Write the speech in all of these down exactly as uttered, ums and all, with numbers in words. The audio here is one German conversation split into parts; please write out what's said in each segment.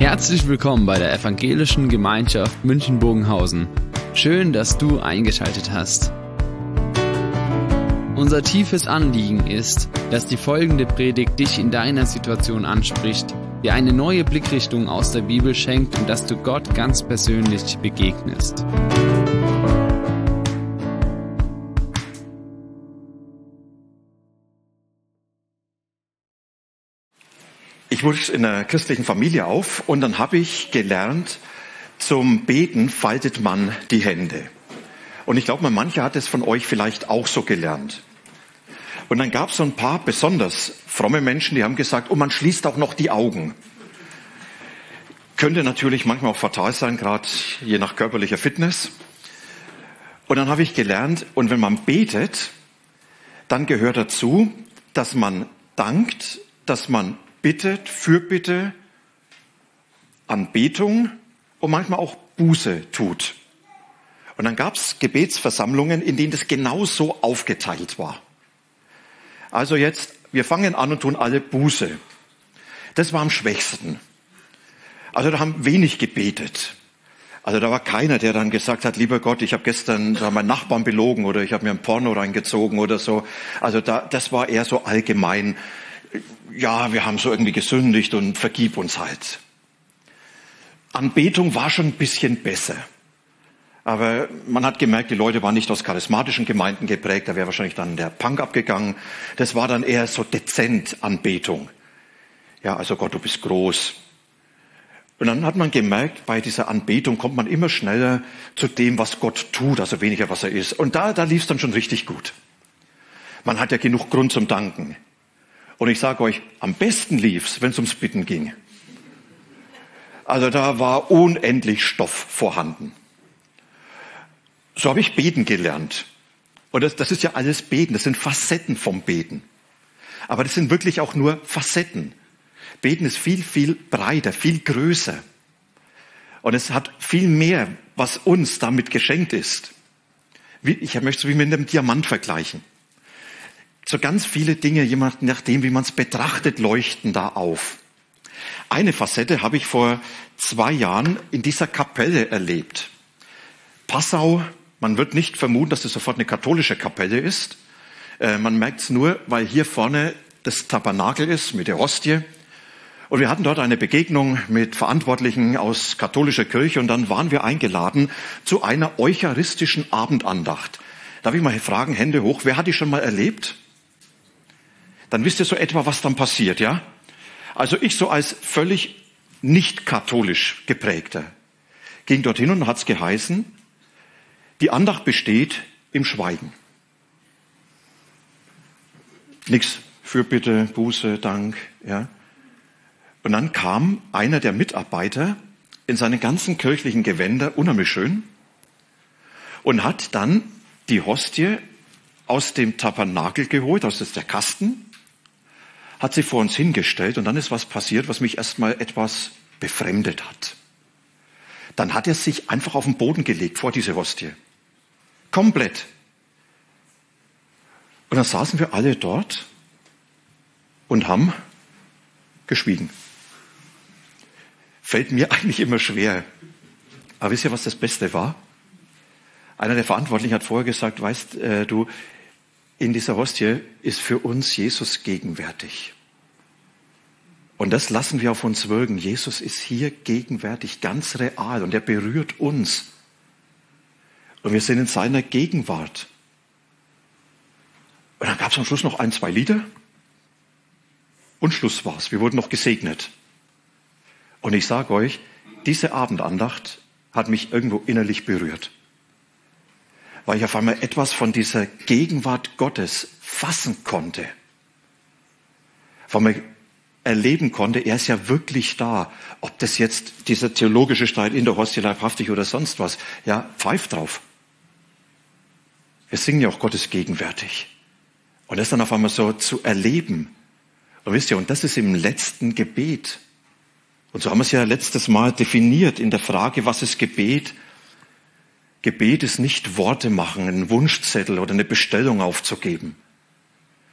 Herzlich willkommen bei der Evangelischen Gemeinschaft München-Bogenhausen. Schön, dass du eingeschaltet hast. Unser tiefes Anliegen ist, dass die folgende Predigt dich in deiner Situation anspricht, dir eine neue Blickrichtung aus der Bibel schenkt und dass du Gott ganz persönlich begegnest. Ich wuchs in einer christlichen Familie auf und dann habe ich gelernt, zum Beten faltet man die Hände. Und ich glaube, mancher hat es von euch vielleicht auch so gelernt. Und dann gab es so ein paar besonders fromme Menschen, die haben gesagt, oh, man schließt auch noch die Augen. Könnte natürlich manchmal auch fatal sein, gerade je nach körperlicher Fitness. Und dann habe ich gelernt, und wenn man betet, dann gehört dazu, dass man dankt, dass man bittet, Fürbitte, Anbetung und manchmal auch Buße tut. Und dann gab es Gebetsversammlungen, in denen das genau so aufgeteilt war. Also jetzt, wir fangen an und tun alle Buße. Das war am schwächsten. Also da haben wenig gebetet. Also da war keiner, der dann gesagt hat, lieber Gott, ich habe gestern da meinen Nachbarn belogen oder ich habe mir ein Porno reingezogen oder so. Also da, das war eher so allgemein. Ja, wir haben so irgendwie gesündigt und vergib uns halt. Anbetung war schon ein bisschen besser. Aber man hat gemerkt, die Leute waren nicht aus charismatischen Gemeinden geprägt. Da wäre wahrscheinlich dann der Punk abgegangen. Das war dann eher so dezent Anbetung. Ja, also Gott, du bist groß. Und dann hat man gemerkt, bei dieser Anbetung kommt man immer schneller zu dem, was Gott tut, also weniger, was er ist. Und da, da lief es dann schon richtig gut. Man hat ja genug Grund zum Danken. Und ich sage euch, am besten lief's, wenn es ums Bitten ging. Also da war unendlich Stoff vorhanden. So habe ich beten gelernt. Und das, das ist ja alles Beten, das sind Facetten vom Beten. Aber das sind wirklich auch nur Facetten. Beten ist viel, viel breiter, viel größer. Und es hat viel mehr, was uns damit geschenkt ist. Wie, ich möchte es wie mit einem Diamant vergleichen. So ganz viele Dinge, je nachdem, wie man es betrachtet, leuchten da auf. Eine Facette habe ich vor zwei Jahren in dieser Kapelle erlebt. Passau, man wird nicht vermuten, dass es sofort eine katholische Kapelle ist. Äh, man merkt es nur, weil hier vorne das Tabernakel ist mit der Hostie. Und wir hatten dort eine Begegnung mit Verantwortlichen aus katholischer Kirche und dann waren wir eingeladen zu einer eucharistischen Abendandacht. Darf ich mal fragen, Hände hoch, wer hat die schon mal erlebt? Dann wisst ihr so etwa, was dann passiert, ja? Also ich so als völlig nicht katholisch geprägter ging dorthin und hat's geheißen, die Andacht besteht im Schweigen. Nix, Fürbitte, Buße, Dank, ja? Und dann kam einer der Mitarbeiter in seinen ganzen kirchlichen Gewänder, unheimlich schön, und hat dann die Hostie aus dem Tabernakel geholt, aus der Kasten, hat sie vor uns hingestellt und dann ist was passiert, was mich erstmal etwas befremdet hat. Dann hat er sich einfach auf den Boden gelegt vor diese Hostie. Komplett. Und dann saßen wir alle dort und haben geschwiegen. Fällt mir eigentlich immer schwer. Aber wisst ihr, was das Beste war? Einer der Verantwortlichen hat vorher gesagt, weißt äh, du, in dieser Hostie ist für uns Jesus gegenwärtig. Und das lassen wir auf uns wirken. Jesus ist hier gegenwärtig, ganz real und er berührt uns. Und wir sind in seiner Gegenwart. Und dann gab es am Schluss noch ein, zwei Lieder und Schluss war's. Wir wurden noch gesegnet. Und ich sage euch, diese Abendandacht hat mich irgendwo innerlich berührt. Weil ich auf einmal etwas von dieser Gegenwart Gottes fassen konnte. Von mir erleben konnte, er ist ja wirklich da. Ob das jetzt dieser theologische Streit in der Hostie leibhaftig oder sonst was, ja, pfeift drauf. Wir singen ja auch Gottes gegenwärtig. Und das dann auf einmal so zu erleben. Und wisst ihr, und das ist im letzten Gebet. Und so haben wir es ja letztes Mal definiert in der Frage, was ist Gebet? Gebet ist nicht Worte machen, einen Wunschzettel oder eine Bestellung aufzugeben,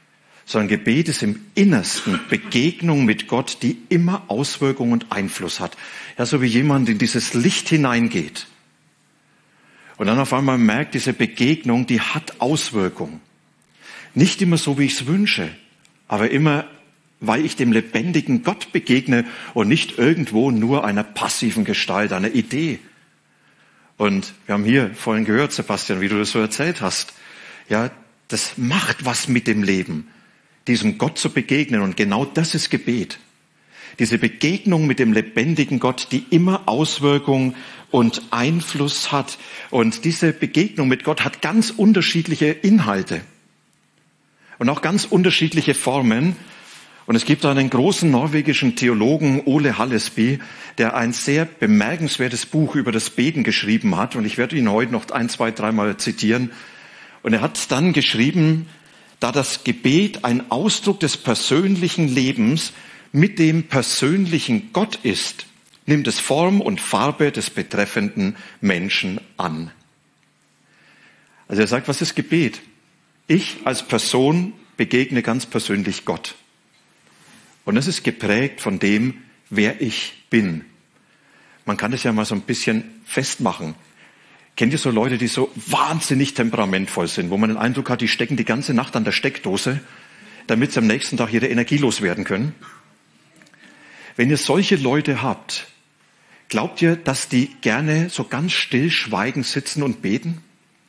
sondern Gebet ist im Innersten Begegnung mit Gott, die immer Auswirkungen und Einfluss hat. Ja, so wie jemand in dieses Licht hineingeht und dann auf einmal merkt, diese Begegnung, die hat Auswirkungen. Nicht immer so, wie ich es wünsche, aber immer, weil ich dem lebendigen Gott begegne und nicht irgendwo nur einer passiven Gestalt, einer Idee. Und wir haben hier vorhin gehört, Sebastian, wie du das so erzählt hast. Ja, das macht was mit dem Leben, diesem Gott zu begegnen. Und genau das ist Gebet. Diese Begegnung mit dem lebendigen Gott, die immer Auswirkung und Einfluss hat. Und diese Begegnung mit Gott hat ganz unterschiedliche Inhalte und auch ganz unterschiedliche Formen. Und es gibt einen großen norwegischen Theologen, Ole Hallesby, der ein sehr bemerkenswertes Buch über das Beten geschrieben hat. Und ich werde ihn heute noch ein, zwei, dreimal zitieren. Und er hat dann geschrieben, da das Gebet ein Ausdruck des persönlichen Lebens mit dem persönlichen Gott ist, nimmt es Form und Farbe des betreffenden Menschen an. Also er sagt, was ist Gebet? Ich als Person begegne ganz persönlich Gott. Und es ist geprägt von dem, wer ich bin. Man kann es ja mal so ein bisschen festmachen. Kennt ihr so Leute, die so wahnsinnig temperamentvoll sind, wo man den Eindruck hat, die stecken die ganze Nacht an der Steckdose, damit sie am nächsten Tag ihre Energie loswerden können? Wenn ihr solche Leute habt, glaubt ihr, dass die gerne so ganz still schweigend sitzen und beten?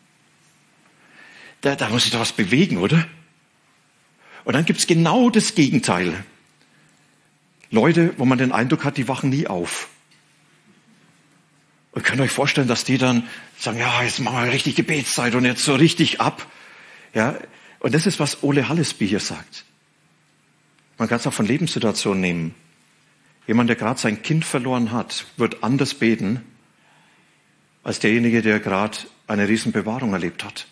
Da, da muss sich doch was bewegen, oder? Und dann gibt's genau das Gegenteil. Leute, wo man den Eindruck hat, die wachen nie auf. Und könnt euch vorstellen, dass die dann sagen, ja, jetzt machen wir richtig Gebetszeit und jetzt so richtig ab. Ja, und das ist, was Ole Hallesby hier sagt. Man kann es auch von Lebenssituationen nehmen. Jemand, der gerade sein Kind verloren hat, wird anders beten, als derjenige, der gerade eine Riesenbewahrung erlebt hat.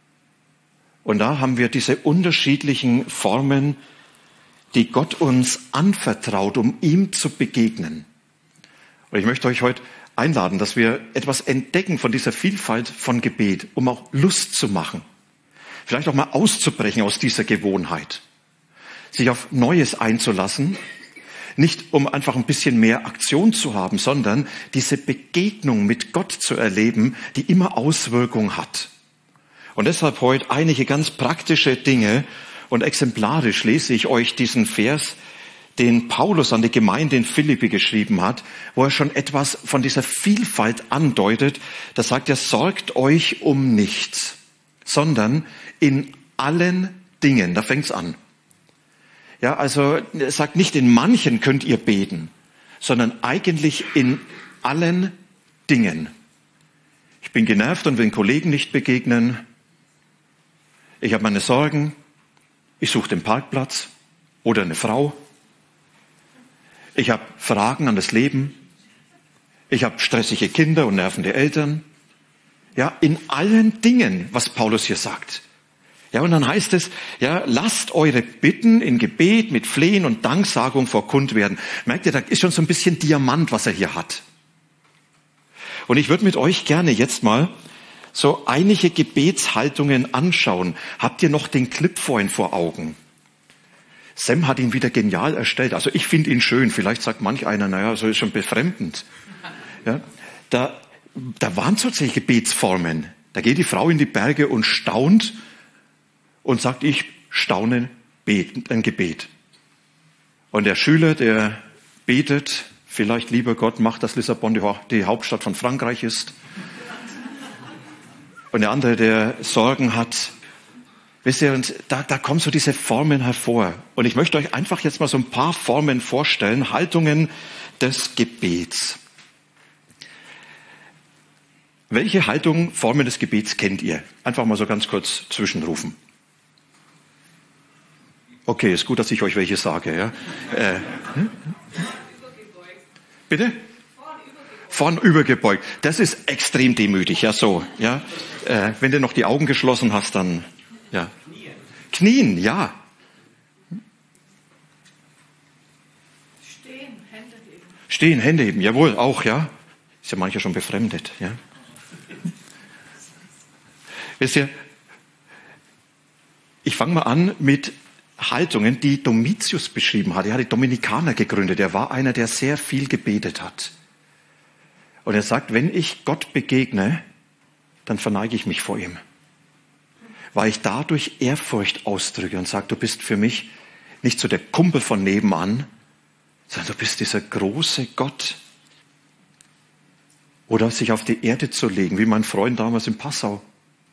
Und da haben wir diese unterschiedlichen Formen, die Gott uns anvertraut, um ihm zu begegnen. Und ich möchte euch heute einladen, dass wir etwas entdecken von dieser Vielfalt von Gebet, um auch Lust zu machen. Vielleicht auch mal auszubrechen aus dieser Gewohnheit. Sich auf Neues einzulassen, nicht um einfach ein bisschen mehr Aktion zu haben, sondern diese Begegnung mit Gott zu erleben, die immer Auswirkung hat. Und deshalb heute einige ganz praktische Dinge. Und exemplarisch lese ich euch diesen Vers, den Paulus an die Gemeinde in Philippi geschrieben hat, wo er schon etwas von dieser Vielfalt andeutet. Da sagt er, sorgt euch um nichts, sondern in allen Dingen. Da fängt's an. Ja, also er sagt nicht, in manchen könnt ihr beten, sondern eigentlich in allen Dingen. Ich bin genervt und will den Kollegen nicht begegnen. Ich habe meine Sorgen. Ich suche den Parkplatz oder eine Frau. Ich habe Fragen an das Leben. Ich habe stressige Kinder und nervende Eltern. Ja, in allen Dingen, was Paulus hier sagt. Ja, und dann heißt es, ja, lasst eure Bitten in Gebet mit Flehen und Danksagung vor kund werden. Merkt ihr, da ist schon so ein bisschen Diamant, was er hier hat. Und ich würde mit euch gerne jetzt mal so einige Gebetshaltungen anschauen. Habt ihr noch den Clip vorhin vor Augen? Sam hat ihn wieder genial erstellt. Also ich finde ihn schön. Vielleicht sagt manch einer, naja, so ist schon befremdend. Ja, da, da waren tatsächlich Gebetsformen. Da geht die Frau in die Berge und staunt und sagt, ich staune beten, ein Gebet. Und der Schüler, der betet, vielleicht, lieber Gott, mach, dass Lissabon die Hauptstadt von Frankreich ist. Und der andere, der Sorgen hat. Wisst ihr, und da, da kommen so diese Formen hervor. Und ich möchte euch einfach jetzt mal so ein paar Formen vorstellen, Haltungen des Gebets. Welche Haltung, Formen des Gebets kennt ihr? Einfach mal so ganz kurz zwischenrufen. Okay, ist gut, dass ich euch welche sage. Ja? Äh, hm? Bitte? Vorn übergebeugt. Das ist extrem demütig, ja so. Ja, äh, wenn du noch die Augen geschlossen hast, dann ja. Knien, ja. Stehen, Hände heben. Stehen, Hände heben, jawohl, auch, ja. Ist ja mancher schon befremdet, ja. Wisst ihr, ich fange mal an mit Haltungen, die Domitius beschrieben hat. Er hat die Dominikaner gegründet. Er war einer, der sehr viel gebetet hat. Und er sagt, wenn ich Gott begegne, dann verneige ich mich vor ihm. Weil ich dadurch Ehrfurcht ausdrücke und sage, du bist für mich nicht so der Kumpel von nebenan, sondern du bist dieser große Gott. Oder sich auf die Erde zu legen, wie mein Freund damals in Passau.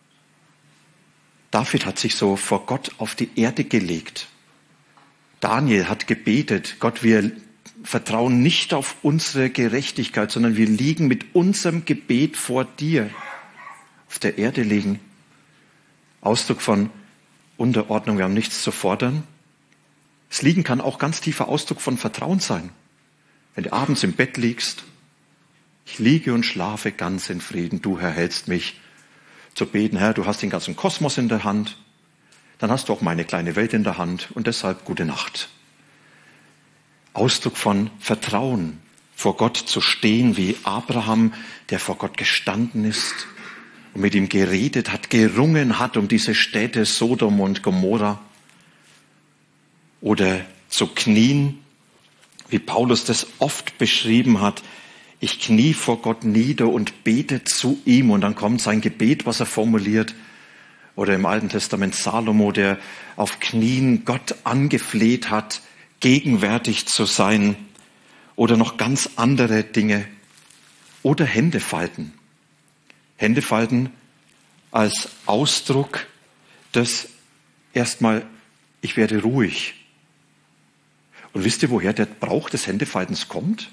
David hat sich so vor Gott auf die Erde gelegt. Daniel hat gebetet, Gott, wir vertrauen nicht auf unsere Gerechtigkeit, sondern wir liegen mit unserem Gebet vor dir. Auf der Erde liegen. Ausdruck von Unterordnung, wir haben nichts zu fordern. Das Liegen kann auch ganz tiefer Ausdruck von Vertrauen sein. Wenn du abends im Bett liegst, ich liege und schlafe ganz in Frieden, du Herr hältst mich. Zu beten, Herr, du hast den ganzen Kosmos in der Hand, dann hast du auch meine kleine Welt in der Hand und deshalb gute Nacht. Ausdruck von Vertrauen, vor Gott zu stehen wie Abraham, der vor Gott gestanden ist und mit ihm geredet hat, gerungen hat um diese Städte Sodom und Gomorra. Oder zu knien, wie Paulus das oft beschrieben hat, ich knie vor Gott nieder und bete zu ihm und dann kommt sein Gebet, was er formuliert. Oder im Alten Testament Salomo, der auf Knien Gott angefleht hat, gegenwärtig zu sein. Oder noch ganz andere Dinge. Oder Hände falten. Hände falten als Ausdruck des erstmal, ich werde ruhig. Und wisst ihr, woher der Brauch des Händefaltens kommt?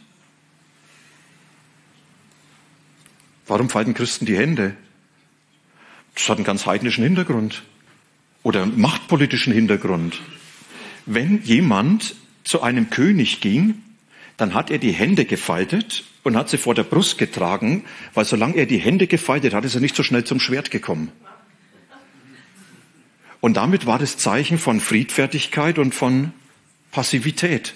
Warum falten Christen die Hände? Das hat einen ganz heidnischen Hintergrund oder einen machtpolitischen Hintergrund. Wenn jemand zu einem König ging, dann hat er die Hände gefaltet und hat sie vor der Brust getragen, weil solange er die Hände gefaltet hat, ist er nicht so schnell zum Schwert gekommen. Und damit war das Zeichen von Friedfertigkeit und von Passivität.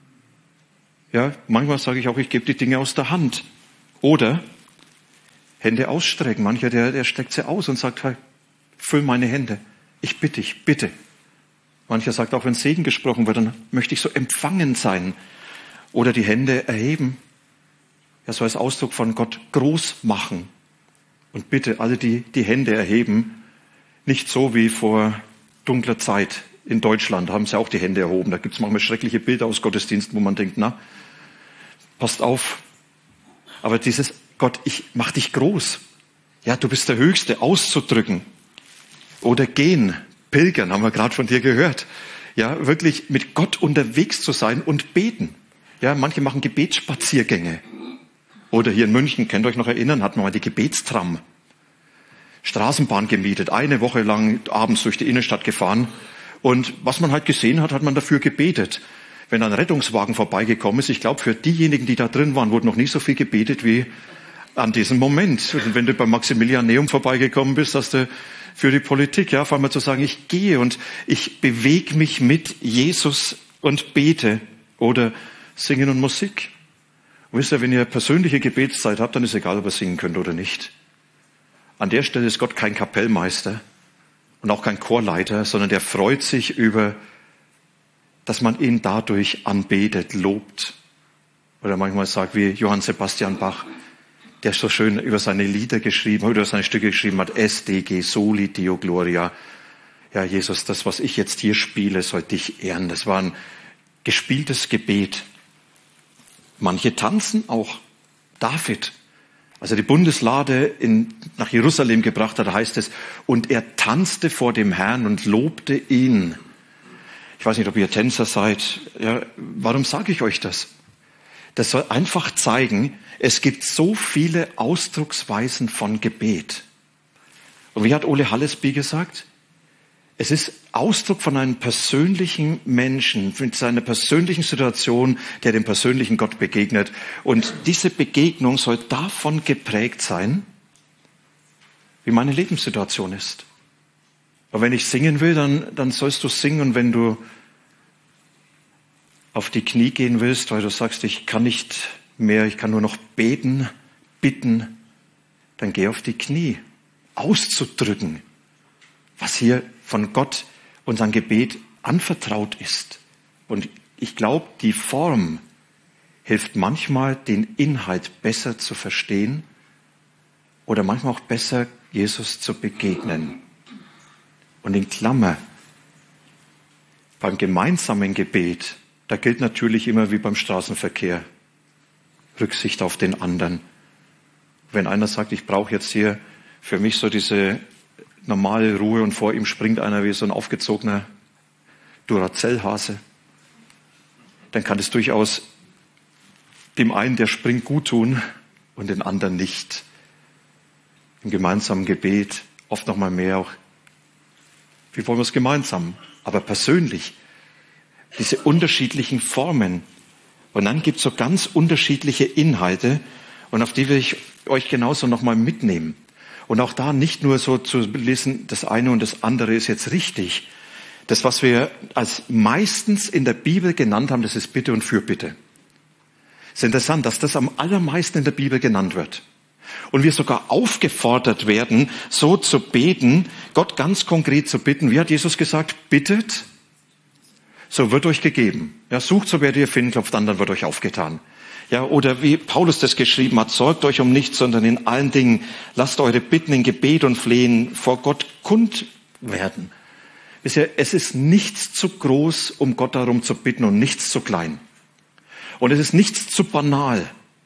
Ja, manchmal sage ich auch, ich gebe die Dinge aus der Hand. Oder Hände ausstrecken. Mancher, der, der streckt sie aus und sagt, hey, füll meine Hände. Ich bitte dich, bitte. Mancher sagt auch, wenn Segen gesprochen wird, dann möchte ich so empfangen sein. Oder die Hände erheben. Ja, so als Ausdruck von Gott groß machen. Und bitte alle, die die Hände erheben, nicht so wie vor dunkler Zeit in Deutschland, haben sie auch die Hände erhoben. Da gibt es manchmal schreckliche Bilder aus Gottesdiensten, wo man denkt, na, passt auf. Aber dieses Gott, ich mach dich groß. Ja, du bist der Höchste, auszudrücken. Oder gehen, pilgern, haben wir gerade von dir gehört. Ja, wirklich mit Gott unterwegs zu sein und beten. Ja, manche machen Gebetsspaziergänge. Oder hier in München, könnt ihr euch noch erinnern, hatten wir mal die Gebetstram. Straßenbahn gemietet, eine Woche lang abends durch die Innenstadt gefahren. Und was man halt gesehen hat, hat man dafür gebetet. Wenn ein Rettungswagen vorbeigekommen ist, ich glaube, für diejenigen, die da drin waren, wurde noch nie so viel gebetet wie an diesem Moment. Und wenn du beim Maximilianeum vorbeigekommen bist, hast du für die Politik, ja, auf einmal zu sagen, ich gehe und ich bewege mich mit Jesus und bete. Oder Singen und Musik. Und wisst ihr, wenn ihr persönliche Gebetszeit habt, dann ist egal, ob ihr singen könnt oder nicht. An der Stelle ist Gott kein Kapellmeister und auch kein Chorleiter, sondern der freut sich über, dass man ihn dadurch anbetet, lobt. Oder manchmal sagt, wie Johann Sebastian Bach, der so schön über seine Lieder geschrieben hat, über seine Stücke geschrieben hat, S D G, Soli Deo Gloria. Ja, Jesus, das, was ich jetzt hier spiele, soll dich ehren. Das war ein gespieltes Gebet. Manche tanzen auch. David, als er die Bundeslade in, nach Jerusalem gebracht hat, heißt es, und er tanzte vor dem Herrn und lobte ihn. Ich weiß nicht, ob ihr Tänzer seid. Ja, warum sage ich euch das? Das soll einfach zeigen, es gibt so viele Ausdrucksweisen von Gebet. Und wie hat Ole Hallesby gesagt? Es ist Ausdruck von einem persönlichen Menschen, mit seiner persönlichen Situation, der dem persönlichen Gott begegnet. Und diese Begegnung soll davon geprägt sein, wie meine Lebenssituation ist. Aber wenn ich singen will, dann, dann sollst du singen. Und wenn du auf die Knie gehen willst, weil du sagst, ich kann nicht mehr, ich kann nur noch beten, bitten, dann geh auf die Knie. Auszudrücken, was hier von Gott unser Gebet anvertraut ist. Und ich glaube, die Form hilft manchmal, den Inhalt besser zu verstehen oder manchmal auch besser Jesus zu begegnen. Und in Klammer, beim gemeinsamen Gebet, da gilt natürlich immer wie beim Straßenverkehr, Rücksicht auf den anderen. Wenn einer sagt, ich brauche jetzt hier für mich so diese normale Ruhe und vor ihm springt einer wie so ein aufgezogener Duracell-Hase, dann kann es durchaus dem einen, der springt, gut tun und den anderen nicht. Im gemeinsamen Gebet oft noch mal mehr auch, wie wollen wir es gemeinsam, aber persönlich. Diese unterschiedlichen Formen. Und dann gibt es so ganz unterschiedliche Inhalte und auf die will ich euch genauso noch mal mitnehmen. Und auch da nicht nur so zu lesen, das eine und das andere ist jetzt richtig. Das, was wir als meistens in der Bibel genannt haben, das ist Bitte und Fürbitte. Es ist interessant, dass das am allermeisten in der Bibel genannt wird. Und wir sogar aufgefordert werden, so zu beten, Gott ganz konkret zu bitten. Wie hat Jesus gesagt? Bittet, so wird euch gegeben. Ja, sucht, so werdet ihr finden, klopft an, dann wird euch aufgetan. Ja, oder wie Paulus das geschrieben hat, sorgt euch um nichts, sondern in allen Dingen lasst eure Bitten in Gebet und Flehen vor Gott kund werden. Es ist nichts zu groß, um Gott darum zu bitten und nichts zu klein. Und es ist nichts zu banal.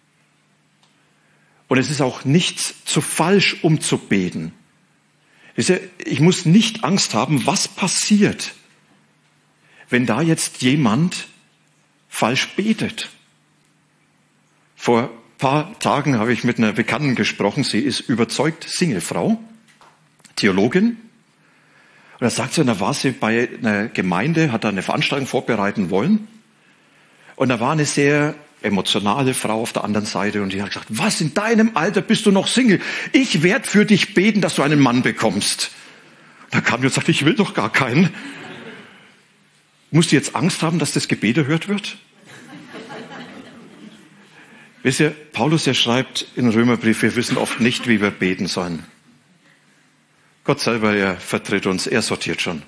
Und es ist auch nichts zu falsch, um zu beten. Ich muss nicht Angst haben, was passiert, wenn da jetzt jemand falsch betet. Vor ein paar Tagen habe ich mit einer Bekannten gesprochen. Sie ist überzeugt Singlefrau, Theologin. Und da sagt sie, da war sie bei einer Gemeinde, hat da eine Veranstaltung vorbereiten wollen. Und da war eine sehr emotionale Frau auf der anderen Seite und die hat gesagt, was, in deinem Alter bist du noch Single? Ich werde für dich beten, dass du einen Mann bekommst. Da kam die und sagte, ich will doch gar keinen. Musst du jetzt Angst haben, dass das Gebet erhört wird? Wisst ihr, Paulus, er schreibt in Römerbrief, wir wissen oft nicht, wie wir beten sollen. Gott selber, er vertritt uns, er sortiert schon.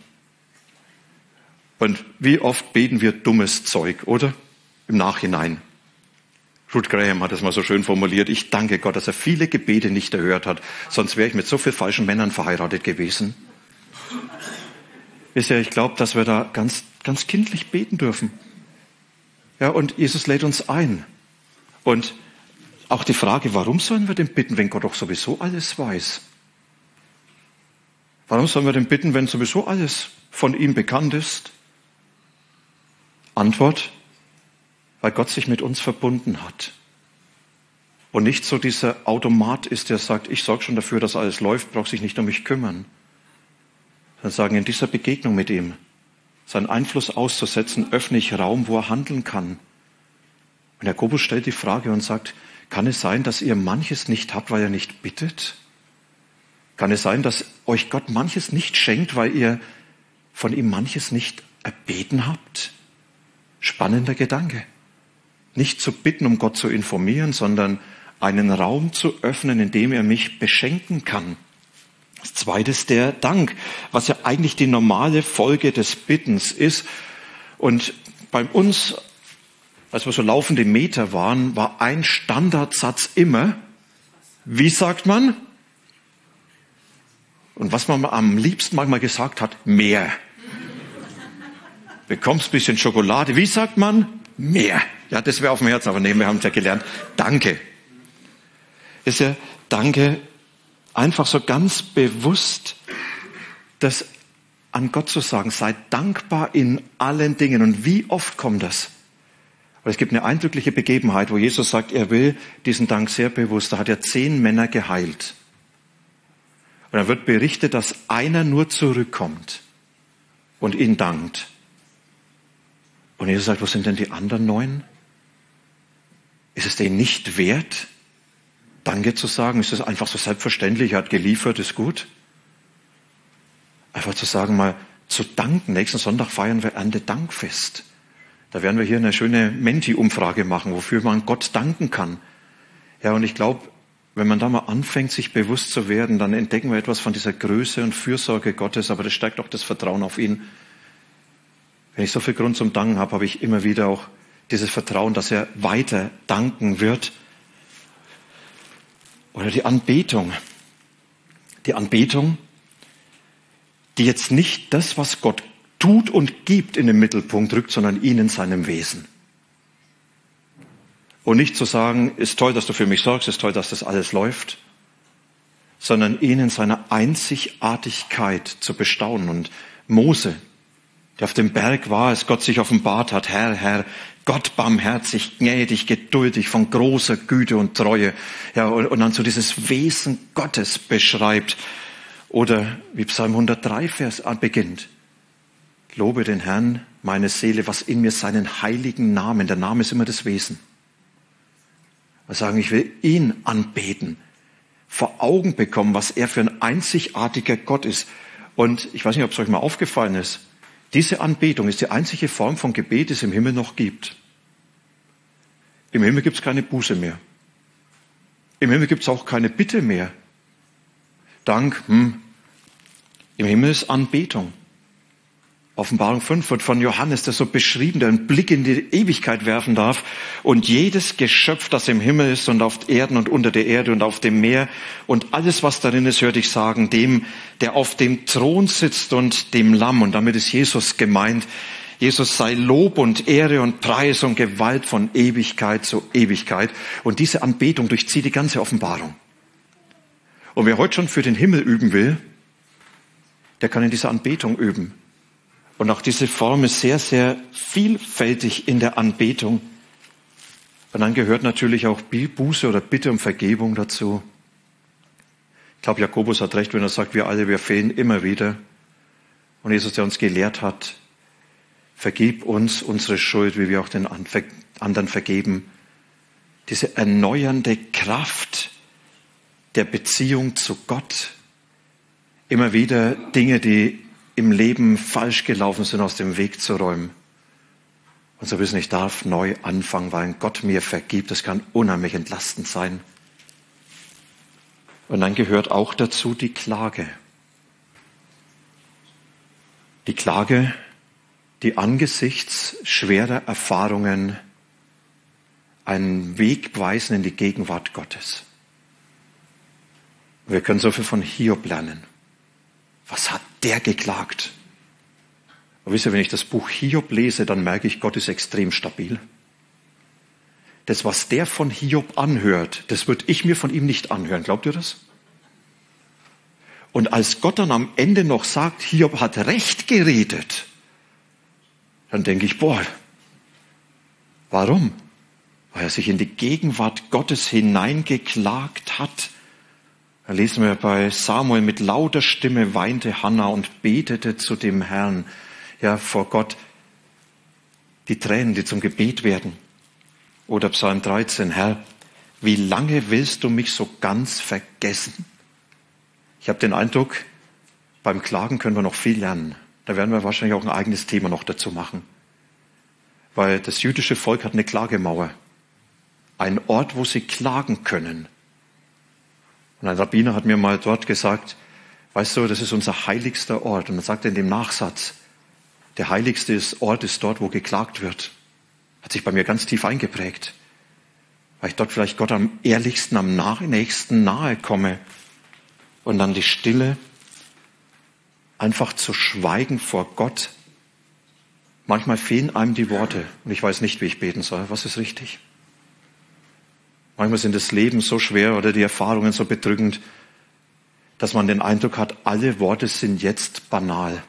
Und wie oft beten wir dummes Zeug, oder? Im Nachhinein. Ruth Graham hat es mal so schön formuliert. Ich danke Gott, dass er viele Gebete nicht erhört hat. Sonst wäre ich mit so vielen falschen Männern verheiratet gewesen. Wisst ihr, ich glaube, dass wir da ganz, ganz kindlich beten dürfen. Ja, und Jesus lädt uns ein. Und auch die Frage, warum sollen wir denn bitten, wenn Gott doch sowieso alles weiß? Warum sollen wir denn bitten, wenn sowieso alles von ihm bekannt ist? Antwort, weil Gott sich mit uns verbunden hat. Und nicht so dieser Automat ist, der sagt, ich sorge schon dafür, dass alles läuft, braucht sich nicht um mich kümmern. Sondern sagen, in dieser Begegnung mit ihm, seinen Einfluss auszusetzen, öffne ich Raum, wo er handeln kann. Und Jakobus stellt die Frage und sagt, kann es sein, dass ihr manches nicht habt, weil ihr nicht bittet? Kann es sein, dass euch Gott manches nicht schenkt, weil ihr von ihm manches nicht erbeten habt? Spannender Gedanke. Nicht zu bitten, um Gott zu informieren, sondern einen Raum zu öffnen, in dem er mich beschenken kann. Das Zweite ist der Dank, was ja eigentlich die normale Folge des Bittens ist. Und bei uns, als wir so laufende Meter waren, war ein Standardsatz immer, wie sagt man? Und was man am liebsten manchmal gesagt hat, mehr. Bekommst ein bisschen Schokolade. Wie sagt man? Mehr. Ja, das wäre auf dem Herzen, aber nee, wir haben es ja gelernt. Danke. Ist ja Danke einfach so ganz bewusst, das an Gott zu sagen. Sei dankbar in allen Dingen. Und wie oft kommt das? Aber es gibt eine eindrückliche Begebenheit, wo Jesus sagt, er will diesen Dank sehr bewusst. Da hat er zehn Männer geheilt. Und dann wird berichtet, dass einer nur zurückkommt und ihn dankt. Und Jesus sagt, wo sind denn die anderen neun? Ist es denen nicht wert, Danke zu sagen? Ist das einfach so selbstverständlich? Er hat geliefert, ist gut. Einfach zu sagen, mal zu danken. Nächsten Sonntag feiern wir Erntedankfest. Da werden wir hier eine schöne Menti-Umfrage machen, wofür man Gott danken kann. Ja, und ich glaube, wenn man da mal anfängt, sich bewusst zu werden, dann entdecken wir etwas von dieser Größe und Fürsorge Gottes, aber das stärkt auch das Vertrauen auf ihn. Wenn ich so viel Grund zum Danken habe, habe ich immer wieder auch dieses Vertrauen, dass er weiter danken wird. Oder die Anbetung. Die Anbetung, die jetzt nicht das, was Gott tut und gibt, in den Mittelpunkt rückt, sondern ihn in seinem Wesen. Und nicht zu sagen, ist toll, dass du für mich sorgst, ist toll, dass das alles läuft, sondern ihn in seiner Einzigartigkeit zu bestaunen. Und Mose, der auf dem Berg war, als Gott sich offenbart hat, Herr, Herr, Gott barmherzig, gnädig, geduldig, von großer Güte und Treue. Ja, und, und dann so dieses Wesen Gottes beschreibt. Oder wie Psalm hundertdrei Vers beginnt. Lobe den Herrn, meine Seele, was in mir seinen heiligen Namen. Der Name ist immer das Wesen. Wir sagen, ich will ihn anbeten, vor Augen bekommen, was er für ein einzigartiger Gott ist. Und ich weiß nicht, ob es euch mal aufgefallen ist. Diese Anbetung ist die einzige Form von Gebet, die es im Himmel noch gibt. Im Himmel gibt es keine Buße mehr. Im Himmel gibt es auch keine Bitte mehr. Dank, hm. Im Himmel ist Anbetung. Offenbarung fünf wird von Johannes das so beschrieben, der einen Blick in die Ewigkeit werfen darf. Und jedes Geschöpf, das im Himmel ist und auf Erden und unter der Erde und auf dem Meer und alles, was darin ist, hört ich sagen, dem, der auf dem Thron sitzt und dem Lamm. Und damit ist Jesus gemeint. Jesus sei Lob und Ehre und Preis und Gewalt von Ewigkeit zu Ewigkeit. Und diese Anbetung durchzieht die ganze Offenbarung. Und wer heute schon für den Himmel üben will, der kann in dieser Anbetung üben. Und auch diese Form ist sehr, sehr vielfältig in der Anbetung. Und dann gehört natürlich auch Buße oder Bitte um Vergebung dazu. Ich glaube, Jakobus hat recht, wenn er sagt, wir alle, wir fehlen immer wieder. Und Jesus, der uns gelehrt hat, vergib uns unsere Schuld, wie wir auch den anderen vergeben. Diese erneuernde Kraft der Beziehung zu Gott. Immer wieder Dinge, die im Leben falsch gelaufen sind, aus dem Weg zu räumen. Und so wissen, ich darf neu anfangen, weil Gott mir vergibt. Das kann unheimlich entlastend sein. Und dann gehört auch dazu die Klage. Die Klage, die angesichts schwerer Erfahrungen einen Weg weisen in die Gegenwart Gottes. Wir können so viel von Hiob lernen. Was hat der geklagt? Und wisst ihr, wenn ich das Buch Hiob lese, dann merke ich, Gott ist extrem stabil. Das, was der von Hiob anhört, das würde ich mir von ihm nicht anhören. Glaubt ihr das? Und als Gott dann am Ende noch sagt, Hiob hat recht geredet, dann denke ich, boah, warum? Weil er sich in die Gegenwart Gottes hineingeklagt hat. Da lesen wir bei Samuel, mit lauter Stimme weinte Hannah und betete zu dem Herrn, ja, vor Gott, die Tränen, die zum Gebet werden. Oder Psalm dreizehn, Herr, wie lange willst du mich so ganz vergessen? Ich habe den Eindruck, beim Klagen können wir noch viel lernen. Da werden wir wahrscheinlich auch ein eigenes Thema noch dazu machen. Weil das jüdische Volk hat eine Klagemauer. Ein Ort, wo sie klagen können. Und ein Rabbiner hat mir mal dort gesagt, weißt du, das ist unser heiligster Ort. Und dann sagt er in dem Nachsatz, der heiligste Ort ist dort, wo geklagt wird. Hat sich bei mir ganz tief eingeprägt. Weil ich dort vielleicht Gott am ehrlichsten, am nächsten nahe komme. Und dann die Stille, einfach zu schweigen vor Gott. Manchmal fehlen einem die Worte und ich weiß nicht, wie ich beten soll. Was ist richtig? Manchmal sind das Leben so schwer oder die Erfahrungen so bedrückend, dass man den Eindruck hat, alle Worte sind jetzt banal.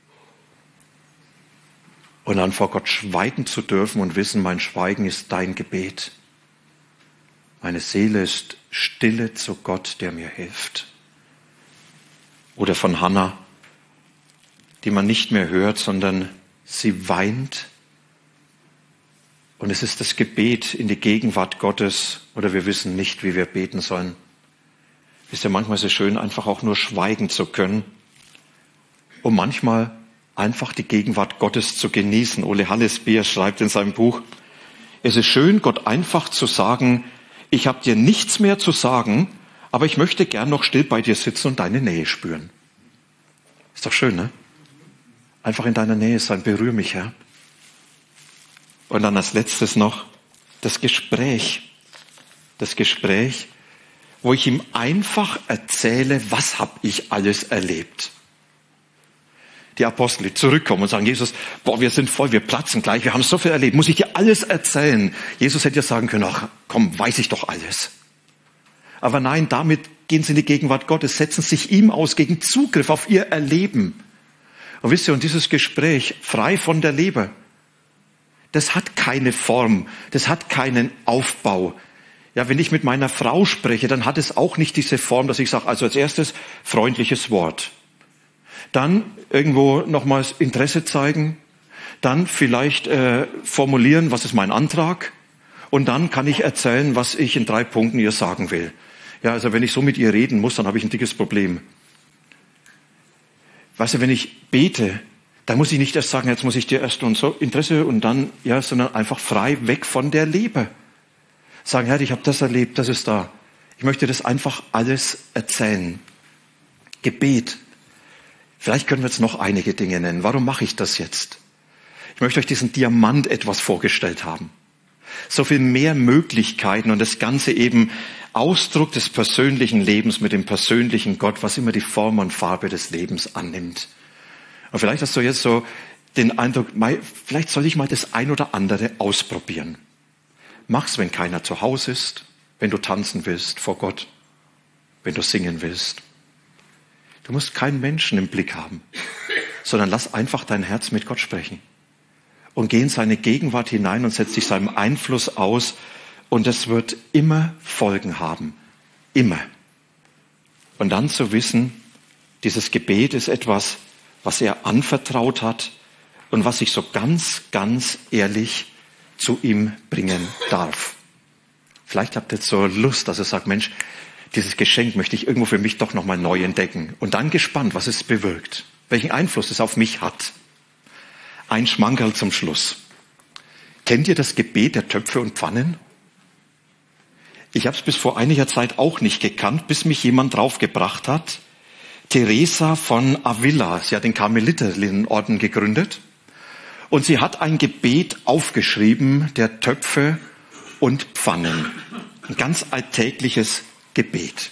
Und dann vor Gott schweigen zu dürfen und wissen, mein Schweigen ist dein Gebet. Meine Seele ist stille zu Gott, der mir hilft. Oder von Hannah, die man nicht mehr hört, sondern sie weint. Und es ist das Gebet in die Gegenwart Gottes, oder wir wissen nicht, wie wir beten sollen. Ist ja manchmal so schön, einfach auch nur schweigen zu können, um manchmal einfach die Gegenwart Gottes zu genießen. Ole Hallesbeer schreibt in seinem Buch, es ist schön, Gott einfach zu sagen, ich habe dir nichts mehr zu sagen, aber ich möchte gern noch still bei dir sitzen und deine Nähe spüren. Ist doch schön, ne? Einfach in deiner Nähe sein, berühr mich, Herr. Und dann als letztes noch das Gespräch. Das Gespräch, wo ich ihm einfach erzähle, was habe ich alles erlebt. Die Apostel, die zurückkommen und sagen, Jesus, boah, wir sind voll, wir platzen gleich, wir haben so viel erlebt, muss ich dir alles erzählen? Jesus hätte ja sagen können, ach komm, weiß ich doch alles. Aber nein, damit gehen sie in die Gegenwart Gottes, setzen sich ihm aus gegen Zugriff auf ihr Erleben. Und wisst ihr, und dieses Gespräch, frei von der Leber, das hat keine Form, das hat keinen Aufbau. Ja, wenn ich mit meiner Frau spreche, dann hat es auch nicht diese Form, dass ich sage, also als erstes freundliches Wort. Dann irgendwo nochmals Interesse zeigen, dann vielleicht äh, formulieren, was ist mein Antrag, und dann kann ich erzählen, was ich in drei Punkten ihr sagen will. Ja, also wenn ich so mit ihr reden muss, dann habe ich ein dickes Problem. Weißt du, wenn ich bete, dann muss ich nicht erst sagen, jetzt muss ich dir erst und so Interesse und dann, ja, sondern einfach frei weg von der Leber. Sagen, Herr, ich habe das erlebt, das ist da. Ich möchte das einfach alles erzählen. Gebet. Vielleicht können wir jetzt noch einige Dinge nennen. Warum mache ich das jetzt? Ich möchte euch diesen Diamant etwas vorgestellt haben. So viel mehr Möglichkeiten und das Ganze eben Ausdruck des persönlichen Lebens mit dem persönlichen Gott, was immer die Form und Farbe des Lebens annimmt. Und vielleicht hast du jetzt so den Eindruck, vielleicht soll ich mal das ein oder andere ausprobieren. Mach's, wenn keiner zu Hause ist, wenn du tanzen willst vor Gott, wenn du singen willst. Du musst keinen Menschen im Blick haben, sondern lass einfach dein Herz mit Gott sprechen. Und geh in seine Gegenwart hinein und setz dich seinem Einfluss aus. Und es wird immer Folgen haben. Immer. Und dann zu wissen, dieses Gebet ist etwas, was er anvertraut hat und was ich so ganz, ganz ehrlich zu ihm bringen darf. Vielleicht habt ihr jetzt so Lust, dass ihr sagt, Mensch, dieses Geschenk möchte ich irgendwo für mich doch nochmal neu entdecken. Und dann gespannt, was es bewirkt, welchen Einfluss es auf mich hat. Ein Schmankerl zum Schluss. Kennt ihr das Gebet der Töpfe und Pfannen? Ich habe es bis vor einiger Zeit auch nicht gekannt, bis mich jemand draufgebracht hat. Teresa von Avila, sie hat den Karmeliterinnenorden gegründet. Und sie hat ein Gebet aufgeschrieben, der Töpfe und Pfannen. Ein ganz alltägliches Gebet.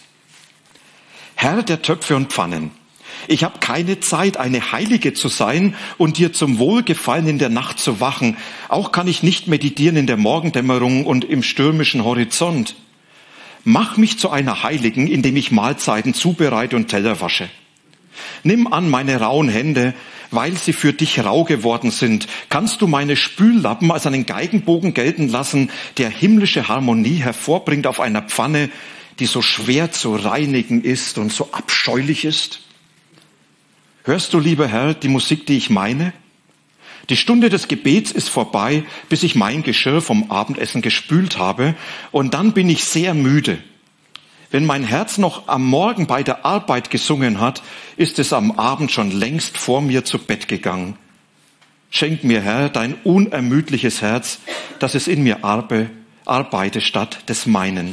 Herr der Töpfe und Pfannen, ich habe keine Zeit, eine Heilige zu sein und dir zum Wohlgefallen in der Nacht zu wachen. Auch kann ich nicht meditieren in der Morgendämmerung und im stürmischen Horizont. Mach mich zu einer Heiligen, indem ich Mahlzeiten zubereite und Teller wasche. Nimm an meine rauen Hände, weil sie für dich rau geworden sind. Kannst du meine Spüllappen als einen Geigenbogen gelten lassen, der himmlische Harmonie hervorbringt auf einer Pfanne, die so schwer zu reinigen ist und so abscheulich ist? Hörst du, lieber Herr, die Musik, die ich meine? Die Stunde des Gebets ist vorbei, bis ich mein Geschirr vom Abendessen gespült habe, und dann bin ich sehr müde. Wenn mein Herz noch am Morgen bei der Arbeit gesungen hat, ist es am Abend schon längst vor mir zu Bett gegangen. Schenk mir, Herr, dein unermüdliches Herz, dass es in mir arbe, arbeite statt des meinen.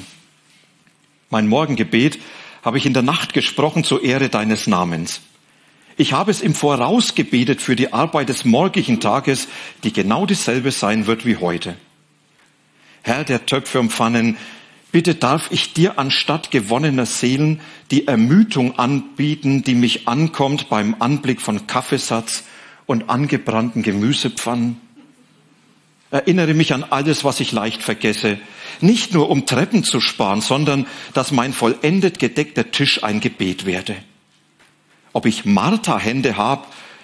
Mein Morgengebet habe ich in der Nacht gesprochen zur Ehre deines Namens. Ich habe es im Voraus gebetet für die Arbeit des morgigen Tages, die genau dieselbe sein wird wie heute. Herr der Töpfe und Pfannen, bitte darf ich dir anstatt gewonnener Seelen die Ermüdung anbieten, die mich ankommt beim Anblick von Kaffeesatz und angebrannten Gemüsepfannen. Erinnere mich an alles, was ich leicht vergesse. Nicht nur um Treppen zu sparen, sondern dass mein vollendet gedeckter Tisch ein Gebet werde. Ob ich Martha-Hände habe,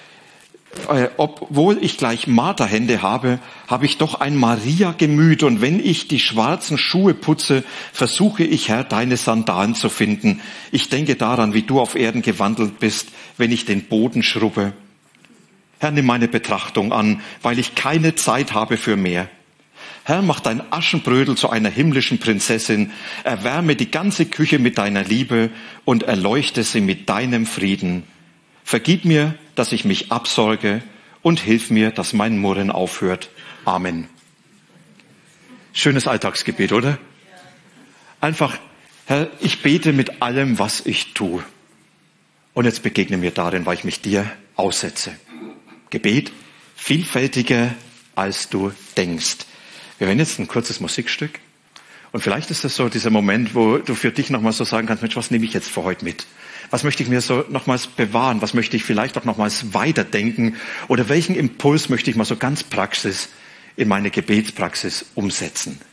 äh, obwohl ich gleich Martha-Hände habe, habe ich doch ein Maria-Gemüt. Und wenn ich die schwarzen Schuhe putze, versuche ich, Herr, deine Sandalen zu finden. Ich denke daran, wie du auf Erden gewandelt bist, wenn ich den Boden schrubbe. Herr, nimm meine Betrachtung an, weil ich keine Zeit habe für mehr. Herr, mach dein Aschenbrödel zu einer himmlischen Prinzessin, erwärme die ganze Küche mit deiner Liebe und erleuchte sie mit deinem Frieden. Vergib mir, dass ich mich absorge, und hilf mir, dass mein Murren aufhört. Amen. Schönes Alltagsgebet, oder? Einfach, Herr, ich bete mit allem, was ich tue. Und jetzt begegne mir darin, weil ich mich dir aussetze. Gebet, vielfältige als du denkst. Wir werden jetzt ein kurzes Musikstück. Und vielleicht ist das so dieser Moment, wo du für dich nochmal so sagen kannst, Mensch, was nehme ich jetzt für heute mit? Was möchte ich mir so nochmals bewahren? Was möchte ich vielleicht auch nochmals weiterdenken? Oder welchen Impuls möchte ich mal so ganz Praxis in meine Gebetspraxis umsetzen?